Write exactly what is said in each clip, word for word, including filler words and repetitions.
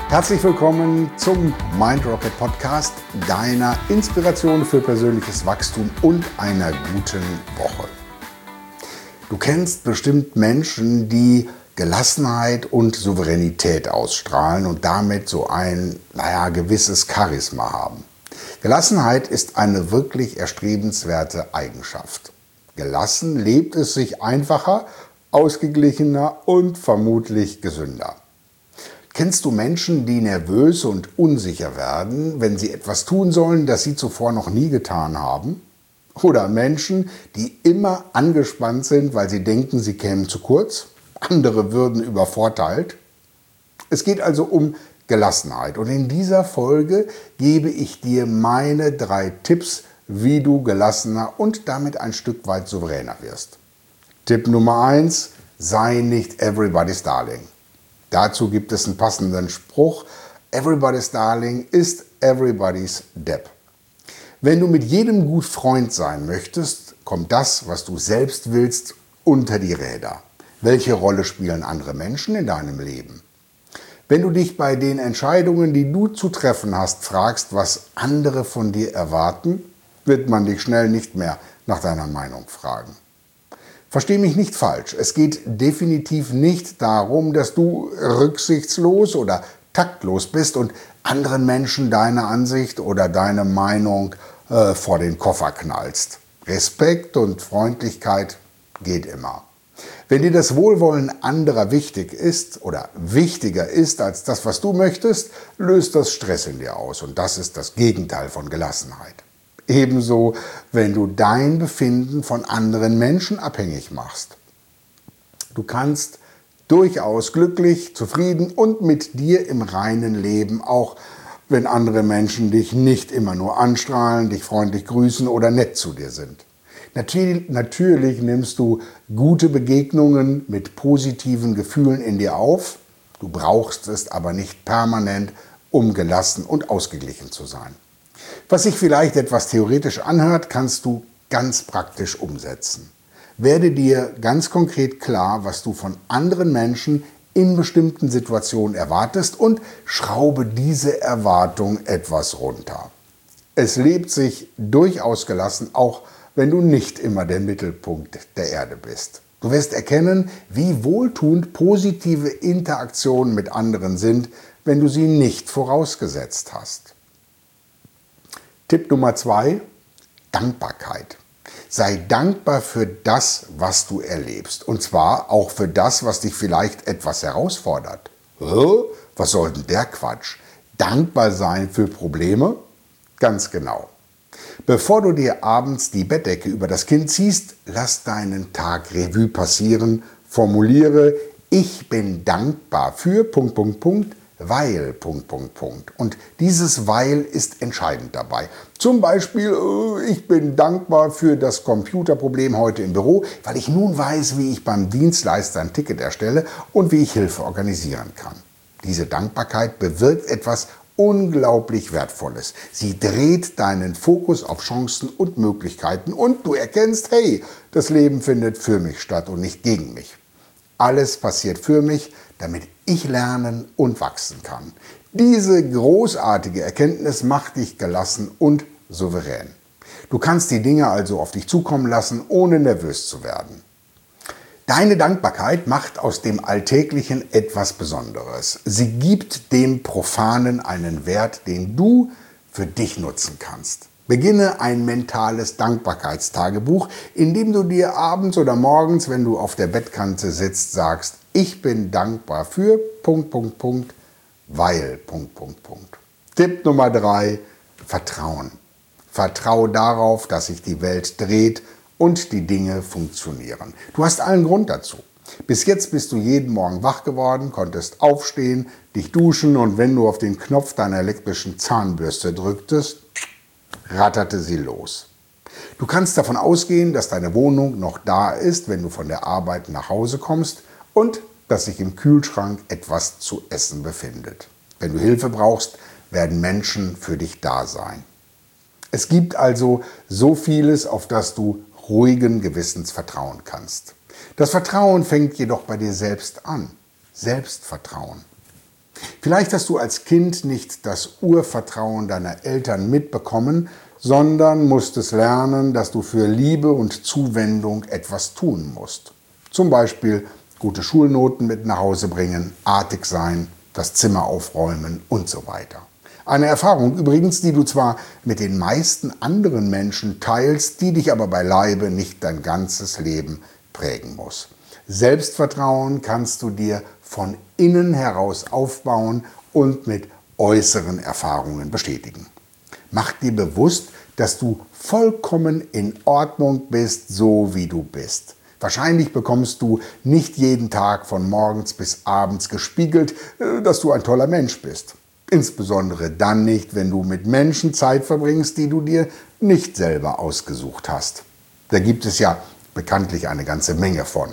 Herzlich willkommen zum Mind Rocket Podcast, deiner Inspiration für persönliches Wachstum und einer guten Woche. Du kennst bestimmt Menschen, die Gelassenheit und Souveränität ausstrahlen und damit so ein, naja, gewisses Charisma haben. Gelassenheit ist eine wirklich erstrebenswerte Eigenschaft. Gelassen lebt es sich einfacher, ausgeglichener und vermutlich gesünder. Kennst du Menschen, die nervös und unsicher werden, wenn sie etwas tun sollen, das sie zuvor noch nie getan haben? Oder Menschen, die immer angespannt sind, weil sie denken, sie kämen zu kurz? Andere würden übervorteilt? Es geht also um Gelassenheit. Und in dieser Folge gebe ich dir meine drei Tipps, wie du gelassener und damit ein Stück weit souveräner wirst. Tipp Nummer eins: Sei nicht everybody's darling. Dazu gibt es einen passenden Spruch: Everybody's darling ist everybody's Depp. Wenn du mit jedem gut Freund sein möchtest, kommt das, was du selbst willst, unter die Räder. Welche Rolle spielen andere Menschen in deinem Leben? Wenn du dich bei den Entscheidungen, die du zu treffen hast, fragst, was andere von dir erwarten, wird man dich schnell nicht mehr nach deiner Meinung fragen. Versteh mich nicht falsch, es geht definitiv nicht darum, dass du rücksichtslos oder taktlos bist und anderen Menschen deine Ansicht oder deine Meinung äh, vor den Koffer knallst. Respekt und Freundlichkeit geht immer. Wenn dir das Wohlwollen anderer wichtig ist oder wichtiger ist als das, was du möchtest, löst das Stress in dir aus und das ist das Gegenteil von Gelassenheit. Ebenso, wenn du dein Befinden von anderen Menschen abhängig machst. Du kannst durchaus glücklich, zufrieden und mit dir im Reinen leben, auch wenn andere Menschen dich nicht immer nur anstrahlen, dich freundlich grüßen oder nett zu dir sind. Natürlich, natürlich nimmst du gute Begegnungen mit positiven Gefühlen in dir auf. Du brauchst es aber nicht permanent, um gelassen und ausgeglichen zu sein. Was sich vielleicht etwas theoretisch anhört, kannst du ganz praktisch umsetzen. Werde dir ganz konkret klar, was du von anderen Menschen in bestimmten Situationen erwartest und schraube diese Erwartung etwas runter. Es lebt sich durchaus gelassen, auch wenn du nicht immer der Mittelpunkt der Erde bist. Du wirst erkennen, wie wohltuend positive Interaktionen mit anderen sind, wenn du sie nicht vorausgesetzt hast. Tipp Nummer zwei: Dankbarkeit. Sei dankbar für das, was du erlebst. Und zwar auch für das, was dich vielleicht etwas herausfordert. Hä? Was soll denn der Quatsch? Dankbar sein für Probleme? Ganz genau. Bevor du dir abends die Bettdecke über das Kinn ziehst, lass deinen Tag Revue passieren. Formuliere: Ich bin dankbar für... Punkt, Punkt, Punkt. Weil, Punkt, Punkt, Punkt. Und dieses Weil ist entscheidend dabei. Zum Beispiel, ich bin dankbar für das Computerproblem heute im Büro, weil ich nun weiß, wie ich beim Dienstleister ein Ticket erstelle und wie ich Hilfe organisieren kann. Diese Dankbarkeit bewirkt etwas unglaublich Wertvolles. Sie dreht deinen Fokus auf Chancen und Möglichkeiten und du erkennst, hey, das Leben findet für mich statt und nicht gegen mich. Alles passiert für mich, damit ich lernen und wachsen kann. Diese großartige Erkenntnis macht dich gelassen und souverän. Du kannst die Dinge also auf dich zukommen lassen, ohne nervös zu werden. Deine Dankbarkeit macht aus dem Alltäglichen etwas Besonderes. Sie gibt dem Profanen einen Wert, den du für dich nutzen kannst. Beginne ein mentales Dankbarkeitstagebuch, in dem du dir abends oder morgens, wenn du auf der Bettkante sitzt, sagst: Ich bin dankbar für... Punkt, Punkt, Punkt, weil... Punkt, Punkt, Punkt. Tipp Nummer drei: Vertrauen. Vertraue darauf, dass sich die Welt dreht und die Dinge funktionieren. Du hast allen Grund dazu. Bis jetzt bist du jeden Morgen wach geworden, konntest aufstehen, dich duschen und wenn du auf den Knopf deiner elektrischen Zahnbürste drücktest, ratterte sie los. Du kannst davon ausgehen, dass deine Wohnung noch da ist, wenn du von der Arbeit nach Hause kommst und dass sich im Kühlschrank etwas zu essen befindet. Wenn du Hilfe brauchst, werden Menschen für dich da sein. Es gibt also so vieles, auf das du ruhigen Gewissens vertrauen kannst. Das Vertrauen fängt jedoch bei dir selbst an. Selbstvertrauen. Vielleicht hast du als Kind nicht das Urvertrauen deiner Eltern mitbekommen, sondern musstest lernen, dass du für Liebe und Zuwendung etwas tun musst. Zum Beispiel gute Schulnoten mit nach Hause bringen, artig sein, das Zimmer aufräumen und so weiter. Eine Erfahrung übrigens, die du zwar mit den meisten anderen Menschen teilst, die dich aber beileibe nicht dein ganzes Leben prägen muss. Selbstvertrauen kannst du dir von innen heraus aufbauen und mit äußeren Erfahrungen bestätigen. Mach dir bewusst, dass du vollkommen in Ordnung bist, so wie du bist. Wahrscheinlich bekommst du nicht jeden Tag von morgens bis abends gespiegelt, dass du ein toller Mensch bist. Insbesondere dann nicht, wenn du mit Menschen Zeit verbringst, die du dir nicht selber ausgesucht hast. Da gibt es ja bekanntlich eine ganze Menge von.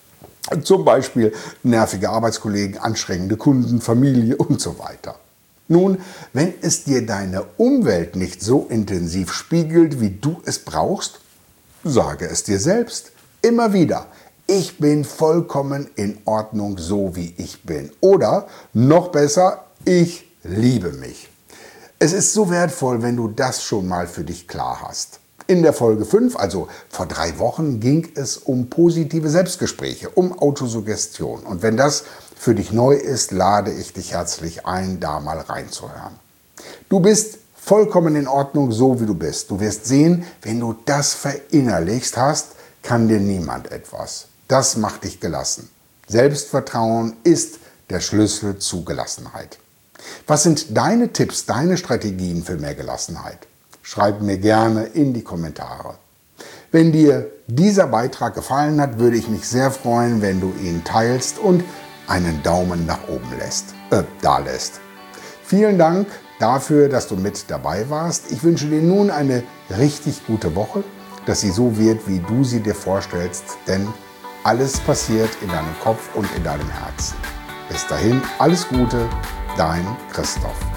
Zum Beispiel nervige Arbeitskollegen, anstrengende Kunden, Familie und so weiter. Nun, wenn es dir deine Umwelt nicht so intensiv spiegelt, wie du es brauchst, sage es dir selbst. Immer wieder. Ich bin vollkommen in Ordnung, so wie ich bin. Oder noch besser, ich liebe mich. Es ist so wertvoll, wenn du das schon mal für dich klar hast. In der Folge fünf, also vor drei Wochen, ging es um positive Selbstgespräche, um Autosuggestion. Und wenn das für dich neu ist, lade ich dich herzlich ein, da mal reinzuhören. Du bist vollkommen in Ordnung, so wie du bist. Du wirst sehen, wenn du das verinnerlichst hast, kann dir niemand etwas. Das macht dich gelassen. Selbstvertrauen ist der Schlüssel zu Gelassenheit. Was sind deine Tipps, deine Strategien für mehr Gelassenheit? Schreib mir gerne in die Kommentare. Wenn dir dieser Beitrag gefallen hat, würde ich mich sehr freuen, wenn du ihn teilst und einen Daumen nach oben lässt, äh, da lässt. Vielen Dank dafür, dass du mit dabei warst. Ich wünsche dir nun eine richtig gute Woche, dass sie so wird, wie du sie dir vorstellst, denn alles passiert in deinem Kopf und in deinem Herzen. Bis dahin, alles Gute, dein Christoph.